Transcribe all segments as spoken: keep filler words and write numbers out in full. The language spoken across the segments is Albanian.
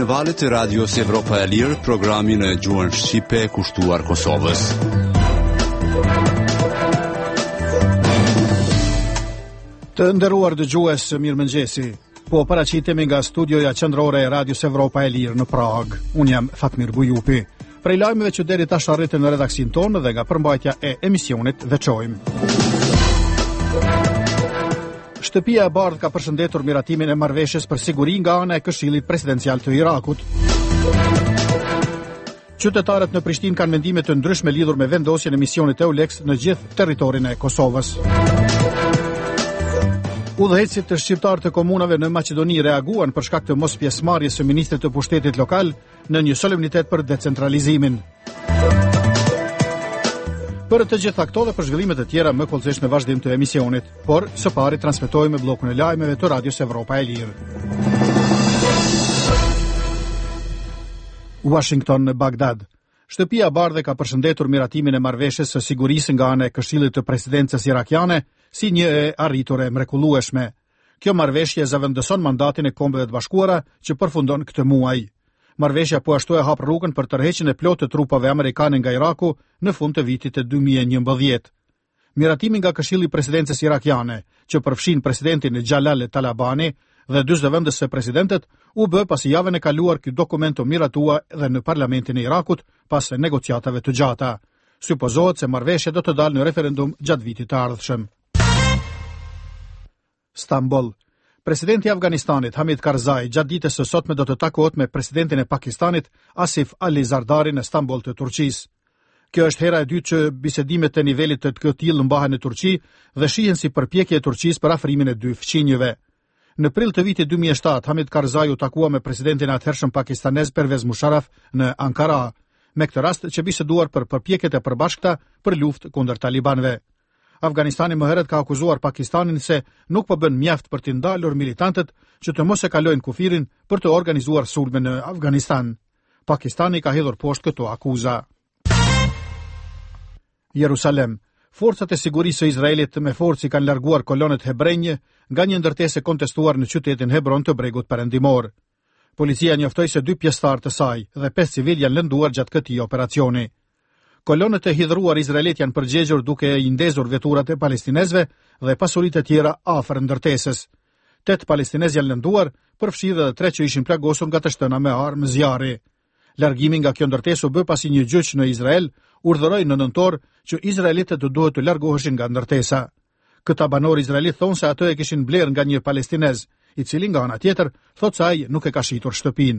në valët e radios Evropa e Lirë, programin e gjuhën shqipe kushtuar Kosovës. Të nderuar dëgjues, mirëmëngjesi. Po paraqitemi nga studioja qendrore e radios Evropa e Lirë në Prag. Unë jam Fatmir Bujupi. Prej lajmeve që deri tash arritën në redaksin tonë dhe nga përmbajtja e emisionit veçojmë. Shtëpia e Bardhë ka përshëndetur miratimin e marrëveshjes për siguri nga ana e Këshillit Presidencial të Irakut. Qytetarët në Prishtinë kanë mendime të ndryshme lidhur me vendosjen e misionit EULEX në gjithë territorin e Kosovës. Udhëheqësit të shqiptarë të komunave në Maqedoni reaguan për shkak të mos pjesëmarrjes së ministrit të pushtetit lokal në një solemnitet për decentralizimin. Për të gjitha këto dhe për zhvillimet e tjera më kollësisht në vazhdim të emisionit, por së pari transmetojmë bllokun e lajmeve të Radios Evropa e Lirë. Washington në Bagdad. Shtëpia e Bardhë ka përshëndetur miratimin e marrëveshjes së sigurisë nga ana e Këshillit të Presidencës irakiane si një e arritur e mrekullueshme. Kjo marrëveshje zëvendëson mandatin e Kombeve të Bashkuara që përfundon këtë muaj. Marrëveshja po ashtu e hap rrugën për tërheqjen e plotë të trupave amerikane nga Iraku në fund të vitit të dy mijë e njëmbëdhjetë. Miratimi nga Këshilli i Presidencës irakiane, që përfshin presidentin Xhalal Talabani dhe dy zëvendës së presidentit, u bë pasi javën e kaluar ky dokument u miratua dhe në parlamentin e Irakut pas negociatave të gjata. Supozohet se marrëveshja do të dalë në referendum gjatë vitit të ardhshëm. Stamboll. Presidenti i Afganistanit Hamid Karzai gjatë ditës së sotme do të takohet me presidentin e Pakistanit Asif Ali Zardari në Stamboll të Turqisë. Kjo është hera e dytë që bisedimet të nivelit të të tillë mbahen në Turqi dhe shihen si përpjekje e Turqisë për afrimin e dy fqinjëve. Në prill të vitit dy mijë e shtatë, Hamid Karzai u takua me presidentin e atëhershëm pakistanez Pervez Musharraf në Ankara, me këtë rast që biseduar për përpjekjet e përbashkëta për luftë kundër talibanëve. Afganistani më herët ka akuzuar Pakistanin se nuk po bën mjaft për të ndalur militantët që të mos e kalojnë kufirin për të organizuar sulme në Afganistan. Pakistani ka hedhur poshtë këto akuza. Jerusalem. Forcat e sigurisë së Izraelit me forcë kanë larguar kolonet hebrenje nga një ndërtesë kontestuar në qytetin Hebron të bregut perëndimor. Policia njoftoi se dy pjesëtar të saj dhe pesë civil janë lënduar gjatë këtij operacioni. Kolonët e hidhruar izraelit janë përgjegjur duke i ndezur veturat e palestinezëve dhe pasuritë e tjera afër ndërtesës. Tet palestinezë janë lënduar, përfshirë edhe tre që ishin plagosur nga të shtëna me armë zjarri. Largimi nga kjo ndërtesë u bë pasi një gjyq në Izrael urdhëroi në nëntor që izraelitët të duhet të largoheshin nga ndërtesa. Këta banor izraelit thonë se ato e kishin blerë nga një palestinez, i cili nga ana tjetër thotë se ai nuk e ka shitur shtëpinë.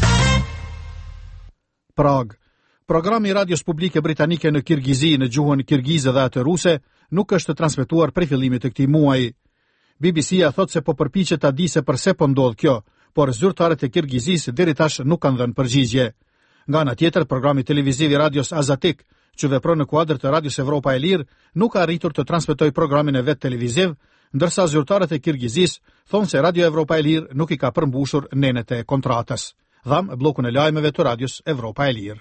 Prag. Programi i radios publike britanike në Kirgizi në gjuhën kirgize dhe atë ruse nuk është transmetuar prej fillimit të këtij muaji. B B C-ja thotë se po përpiqet ta di se përse po ndodh kjo, por zyrtarët e Kirgizisë deri tash nuk kanë dhënë përgjigje. Nga ana tjetër, programi televiziv i radios Azatik, që vepron në kuadër të Radios Evropa e Lirë, nuk ka arritur të transmetojë programin e vet televiziv, ndërsa zyrtarët e Kirgizisë thonë se Radio Evropa e Lirë nuk i ka përmbushur nenet e kontratës. Dham bllokun e lajmeve të Radios Evropa e Lirë.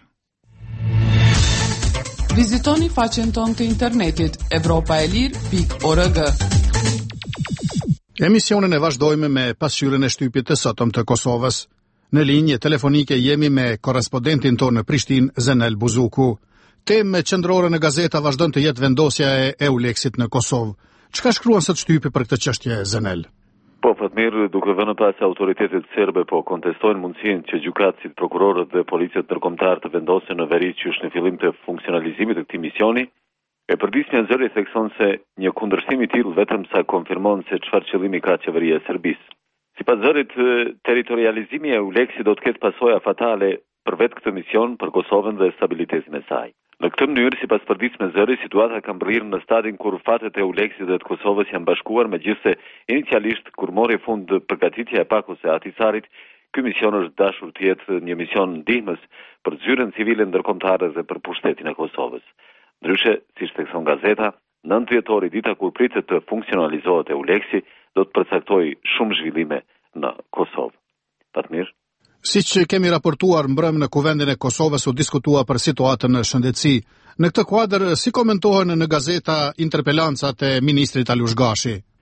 Vizitoni faqen tonë të internetit evropaelir pikë org. Emisionin e vazhdojmë me pasqyrën e shtypit të sotëm të Kosovës. Në linjë telefonike jemi me korrespondentin tonë në Prishtinë, Zenel Buzuku. Temë qendrore në gazeta vazhdon të jetë vendosja e EULEX-it në Kosovë. Çka shkruan sot shtypi për këtë çështje, Zenel? Po, Fatmir, duke vënë pas se autoritetet serbe po kontestojnë mundësinë që gjykatësit, prokurorët dhe policët ndërkombëtar të vendosen në veri që është në fillim të funksionalizimit të këtij misioni, e përdisja e zëri thekson se një kundërshtim i tillë vetëm sa konfirmon se çfarë qëllimi ka qeveria e Serbisë. Sipas zërit, territorializimi e EULEX-it do të ketë pasoja fatale për vetë këtë mision, për Kosovën dhe stabilitetin e saj. Në këtë mënyrë, sipas përditjes me zëri, situata ka mbërrirë në stadin kur fatet e EULEX-it dhe të Kosovës janë bashkuar, megjithse inicialisht kur mori fund përgatitja e pakos së Ahtisarit, ky mision është dashur të jetë një mision ndihmës për zyrën civile ndërkombëtare dhe për pushtetin e Kosovës. Ndryshe, siç thekson gazeta, nëntë dhjetori, dita kur pritet të funksionalizohet EULEX-i, do të përcaktojë shumë zhvillime në Kosovë. Fatmir? Siç kemi raportuar mbrëm në kuvendin e Kosovës u diskutua për situatën në shëndetësi. Në këtë kuadër, si komentohen në gazeta interpelancat e ministrit Alush Gashi?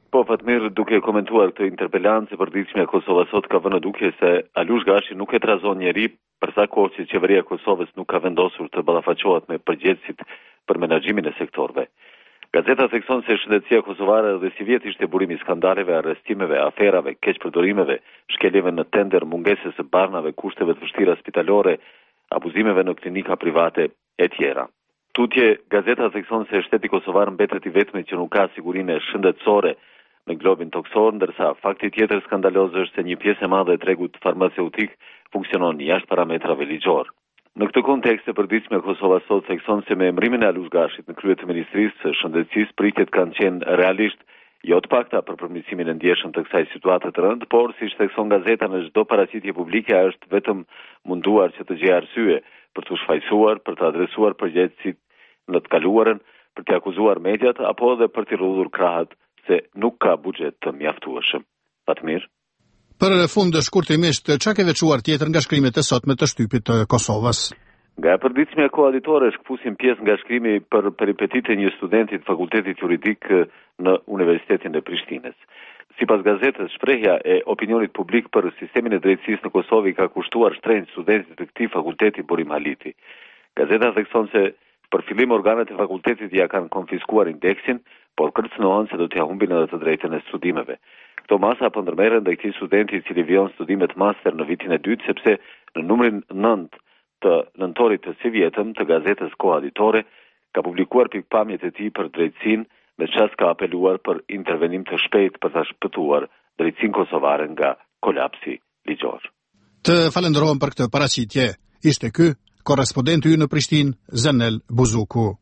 Po, Fatmir, duke komentuar këtë interpelancë e përditshme e Kosovës sot ka vënë duke se Alush Gashi nuk e trazon njeri për sa kohë që qeveria e Kosovës nuk ka vendosur të ballafaqohet me përgjegjësit për menaxhimin e sektorëve. Gazeta thekson se shëndetësia kosovare dhe si vjet ishte burimi i skandaleve, arrestimeve, aferave, keqpërdorimeve, shkeljeve në tender, mungesës së barnave, kushteve të vështira spitalore, abuzimeve në klinika private e tjera. Tutje, gazeta thekson se shteti kosovar mbetet i vetmi që nuk ka sigurinë shëndetësore në globin toksor, ndërsa fakti tjetër skandaloz është se një pjesë e madhe e tregut farmaceutik funksionon jashtë parametrave ligjor. Në këtë kontekst e përditshme Kosova sot thekson se me emërimin e Alush Gashit në krye të Ministrisë së Shëndetësisë pritjet kanë qenë realisht jo të pakta për përmirësimin e ndjeshëm të kësaj situate të rëndë, por siç thekson gazeta në çdo paraqitje publike është vetëm munduar që të gjejë arsye për të shfaqsuar, për të adresuar përgjegjësit në të kaluarën, për të akuzuar mediat apo edhe për të rrudhur krahët se nuk ka buxhet të mjaftueshëm. Fatmir. Për fund shkurtimisht, çka ke veçuar tjetër nga shkrimet e sotme të shtypit të Kosovës? Nga e përditshme e koaditore shkpusim pjesë nga shkrimi për peripetitë e një studenti të fakultetit juridik në Universitetin e Prishtinës. Sipas gazetës, shprehja e opinionit publik për sistemin e drejtësisë në Kosovë ka kushtuar shtrenjtë studentit të këtij fakulteti Burim Haliti. Gazeta thekson se për fillim organet e fakultetit ja kanë konfiskuar indeksin, por kërcënohen se do t'ja humbin edhe të drejtën e studimeve. Këto masa po ndërmerren ndaj këtij studenti i cili vijon studimet master në vitin e dytë sepse në numrin nëntë të nëntorit të si vjetëm të gazetës koaditore ka publikuar pikpamjet e tij për drejtësinë, me çast ka apeluar për intervenim të shpejtë për ta shpëtuar drejtësinë kosovare nga kolapsi ligjor. Të falenderojmë për këtë paraqitje. Ishte ky korrespondenti ynë në Prishtinë, Zenel Buzuku.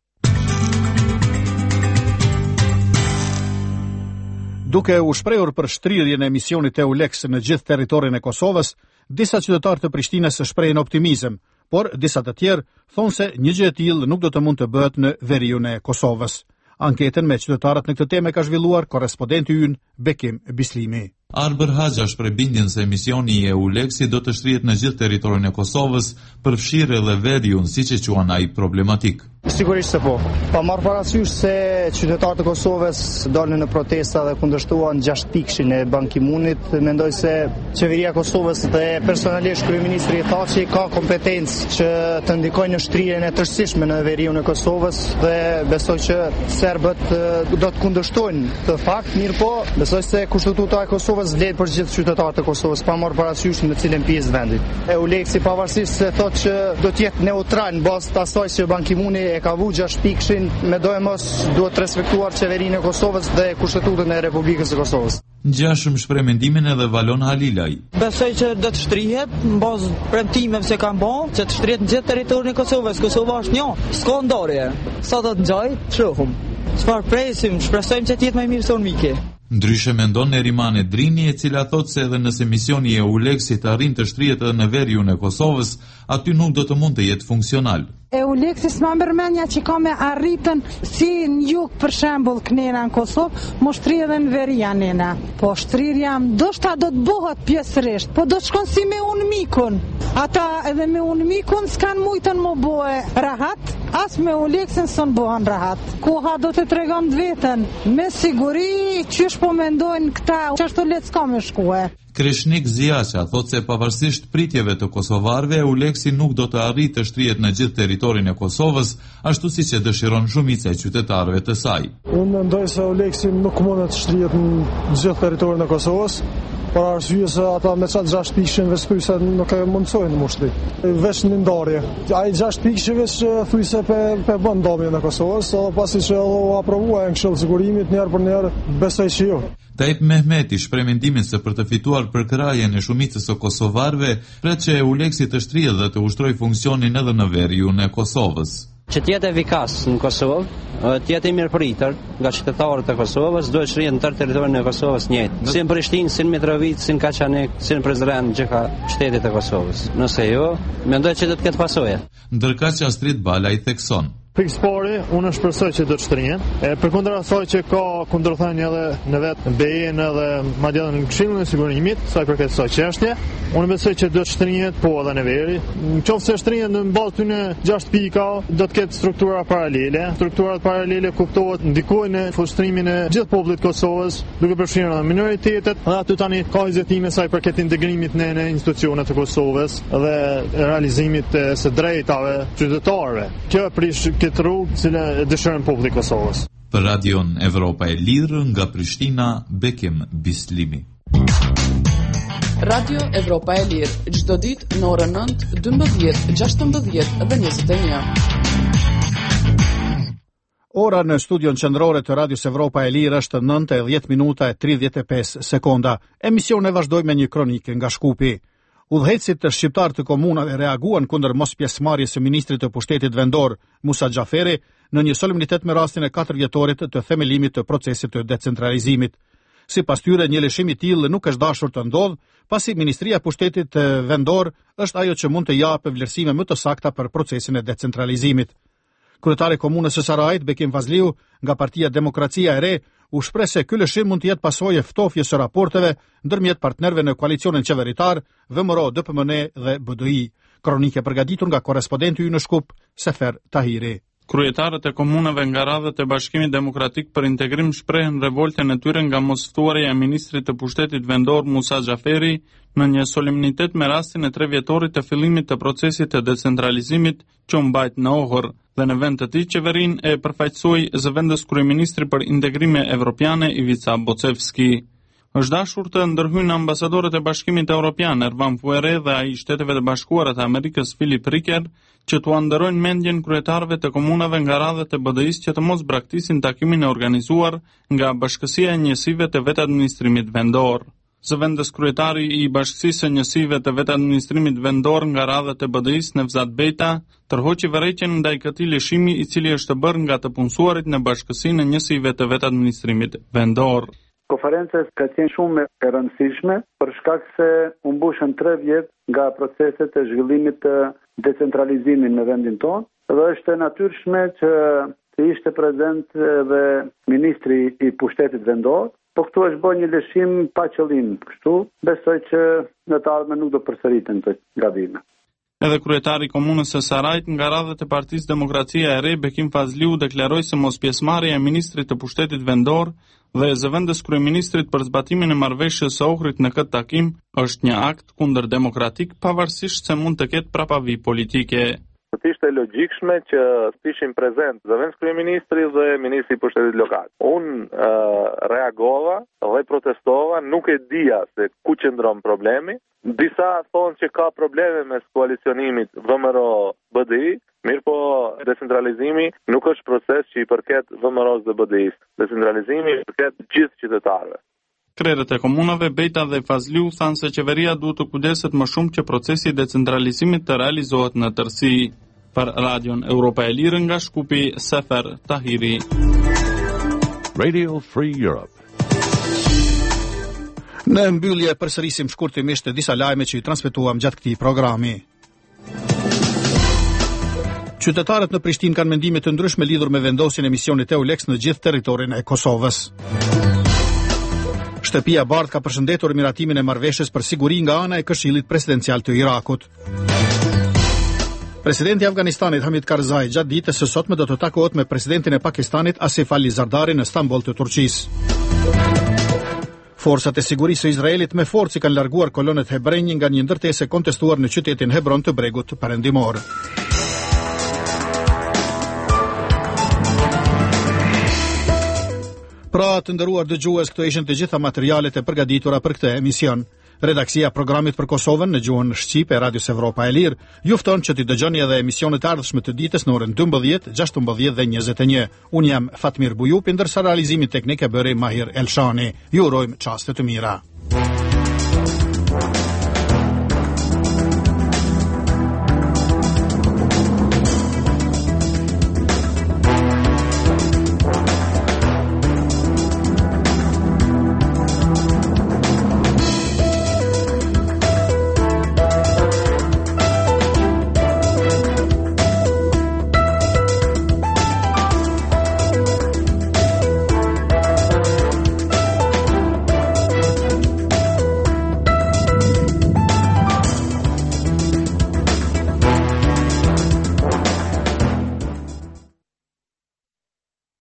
Duke u shprehur për shtrirjen e emisionit EULEX në gjithë territorin e Kosovës, disa qytetarë të Prishtinës shprehin optimizëm, por disa të tjerë thonë se një gjë e tillë nuk do të mund të bëhet në veriun e Kosovës. Anketën me qytetarët në këtë temë ka zhvilluar korrespondenti ynë Bekim Bislimi. Arber Haxha shpreh bindjen se emisioni i EULEX do të shtrihet në gjithë territorin e Kosovës, përfshirë edhe veriun, siç e quan ai problematik. Sigurisht se po. Pa marrë parasysh se qytetarët e Kosovës dalën në protesta dhe kundërshtuan gjashtë pikshin e Ban Ki-moonit, mendoj se qeveria e Kosovës dhe personalisht kryeministri Thaçi ka kompetencë që të ndikojnë në shtrirjen e tërësishme në veriun e Kosovës dhe besoj që serbët do të kundërshtojnë të fakt, mirë po, besoj se kushtetuta e Kosovës vlen për gjithë qytetarët e Kosovës, pa marrë parasysh në cilën pjesë vendit. EULEX pavarësisht se thotë që do të jetë neutral në bazë të asaj që Ban Ki-mooni e ka vu gjashtë pikshin, me dojë mos duhet të respektuar qeverinë e Kosovës dhe kushtetutën e Republikës së Kosovës. Ngjashëm shpreh mendimin edhe Valon Halilaj. Besoj që do të shtrihet në bazë premtimeve që kanë bërë, që të shtrihet në gjithë territorin e Kosovës. Kosova është një, s'ka ndarje. Sa do të ngjaj, shohim. Çfarë presim, shpresojmë që të jetë më mirë se mike. Ndryshe mendon Nerimane Drini, e cila thotë se edhe nëse misioni e EULEX-it arrin të shtrihet edhe në veriun e Kosovës, aty nuk do të mund të jetë funksional. EULEX-i s'ma mërmenja që ka me arritën si në jug për shembull kënena në Kosovë, mo shtri edhe në veria nena. Po shtrirja do shta do të bëhet pjesërisht, po do të shkon si me unë mikun. Ata edhe me unë mikun s'kan mujtën më bëhe rahat, as me EULEX-in s'në bëhen rahat. Koha do të tregon vetën, me siguri qysh po mendojnë këta, qashtu letë s'ka me shkue. Kreshnik Ziaqa thotë se pavarësisht pritjeve të kosovarëve, EULEX-i nuk do të arrijë të shtrihet në gjithë territorin e Kosovës, ashtu siç e dëshiron shumica e qytetarëve të saj. Unë mendoj se EULEX-i nuk mund të shtrihet në gjithë territorin e Kosovës, për arsye se ata me çat gjashtë pikshin vetë se nuk e mundsojnë mushtri. Veç në ndarje. Ai gjashtë pikëshve që thuaj se pe pe bën ndamjen e Kosovës, edhe pasi që u aprovuan këshill sigurimit një herë për një herë, besoj që jo. Taip Mehmeti shpreh mendimin se për të fituar përkrajen e shumicës së kosovarëve, pret që EULEX-i të shtrihet dhe të ushtrojë funksionin edhe në veriun e Kosovës. Që të jetë efikas në Kosovë, të jetë i mirëpritur nga qytetarët e Kosovës, duhet shtrihet në tërë territorin e Kosovës njëjtë. Si në Prishtinë, si në Mitrovica, si në Kaçanik, si në Prizren, gjitha shtetet e Kosovës. Nëse jo, mendoj që do të ketë pasojë. Ndërkaq që Astrid Bala i thekson Pikë pari, unë shpresoj që do të shtrihen. E përkundër asaj që ka kundërthënie edhe në vetë B E-n edhe madje edhe në Këshillin e Sigurimit, sa i përket kësaj çështje, unë besoj që do të shtrihet po edhe në veri. Nëse shtrihen në bazë të në gjashtë pika, do të ketë struktura paralele. Strukturat paralele kuptohet ndikojnë në fushtrimin e gjithë popullit të Kosovës, duke përfshirë edhe minoritetet. Dhe aty tani ka hezitime sa i përket integrimit në, në institucionet e Kosovës dhe realizimit të së drejtave qytetarëve. Kjo prish këtë rrugë që dëshiron populli i Kosovës. Për Radion Evropa e Lirë nga Prishtina, Bekim Bislimi. Radio Evropa e Lirë, çdo ditë në orën nëntë, dymbëdhjetë, gjashtëmbëdhjetë dhe njëzet e një. Ora në studion qendrore të Radios Evropa e Lirë është nëntë e dhjetë minuta e tridhjetë e pesë sekonda. Emisioni vazhdoi me një kronikë nga Shkupi. Udhëheqësit të shqiptar të komunave reaguan kundër mos pjesëmarrjes së ministrit të pushtetit vendor Musa Xhaferi në një solemnitet me rastin e katër vjetorit të themelimit të procesit të decentralizimit. Sipas tyre, një lëshim i tillë nuk është dashur të ndodhë, pasi Ministria e Pushtetit vendor është ajo që mund të japë vlerësime më të sakta për procesin e decentralizimit. Kryetari i komunës së Sarajit, Bekim Fazliu, nga Partia Demokracia e Re, u shpreh se ky lëshim mund të jetë pasojë ftofjes së raporteve ndërmjet partnerëve në koalicionin qeveritar, V M R O, D P M N dhe B D I. Kronikë përgatitur nga korrespondenti ynë në Shkup, Sefer Tahiri. Kryetarët e komunave nga radhët e Bashkimit Demokratik për Integrim shprehen revoltën e tyre nga mosftuaria e ministrit të pushtetit vendor Musa Xhaferi në një solemnitet me rastin e tre vjetorit të fillimit të procesit të decentralizimit që u mbajt në Ohër, dhe në vend të tij qeverinë e përfaqësoi zëvendës kryeministri për integrime evropiane Ivica Bocevski. Është dashur të ndërhyjnë ambasadorët e Bashkimit Evropian Ervan Fuere dhe ai i Shteteve të Bashkuara të Amerikës Philip Ricker që t'u ndërojnë mendjen kryetarëve të komunave nga radhët e B D I-s që të mos braktisin takimin e organizuar nga Bashkësia e Njësive të Vetadministrimit Vendor. Zëvendës kryetari i Bashkësisë së Njësive të Vetadministrimit Vendor nga radhët e B D I-s Nevzat Bejta tërhoqi vërejtjen ndaj këtij lëshimi i cili është bërë nga të punësuarit në Bashkësinë e Njësive të Vetadministrimit Vendor. Konferenca ka qenë shumë e rëndësishme për shkak se u mbushën tre vjet nga proceset e zhvillimit të decentralizimit në vendin tonë dhe është e natyrshme që të ishte prezent edhe ministri i pushtetit vendor, po këtu është bërë një lëshim pa qëllim. Kështu besoj që në të ardhmen nuk do përsëriten këto gabime. Edhe kryetari i komunës së Sarajit nga radhët e Partisë Demokracia e Re, Bekim Fazliu, deklaroi se mospjesëmarrja e ministrit të pushtetit vendor dhe zëvendës kryeministrit për zbatimin e marrëveshjes së Ohrit në këtë takim është një akt kundër demokratik, pavarësisht se mund të ketë prapavi politike. Të ishte logjikshme që të ishin prezent zëvendës kryeministri dhe ministri i pushtetit lokal. Unë uh, reagova dhe protestova, nuk e dija se ku qëndron problemi. Disa thonë që ka probleme mes koalicionimit V M R O B D I, mirë po decentralizimi nuk është proces që i përket V M R O-s dhe B D I-s. Decentralizimi i përket gjithë qytetarëve. Krerët e komunave Bejta dhe Fazliu thanë se qeveria duhet të kujdeset më shumë që procesi i decentralizimit të realizohet në tërësi. Për Radion Evropa e Lirë nga Shkupi, Sefer Tahiri. Radio Free Europe. Në mbyllje përsërisim shkurtimisht disa lajme që i transmetuam gjatë këtij programi. Qytetarët në Prishtinë kanë mendime të ndryshme lidhur me vendosjen e misionit EULEX në gjithë territorin e Kosovës. Shtëpia Bardh ka përshëndetur miratimin e marrëveshjes për siguri nga ana e Këshillit Presidencial të Irakut. Presidenti i Afganistanit Hamid Karzai gjatë ditës së sotme do të takohet me presidentin e Pakistanit Asif Ali Zardari në Stamboll të Turqisë. Forcat e sigurisë së Izraelit me forcë kanë larguar kolonet hebrenj nga një ndërtesë kontestuar në qytetin Hebron të Bregut Perëndimor. Pra të nderuar dëgjues, këto ishin të gjitha materialet e përgatitura për këtë emision. Redaksia programit për Kosovën në gjuhën shqipe e Radios Evropa e Lirë ju fton që t'i dëgjoni edhe emisionet e ardhshme të ditës në orën dymbëdhjetë, gjashtëmbëdhjetë dhe njëzet e një. Unë jam Fatmir Bujupi, ndërsa realizimin teknik e bëri Mahir Elshani. Ju urojmë çaste të mira.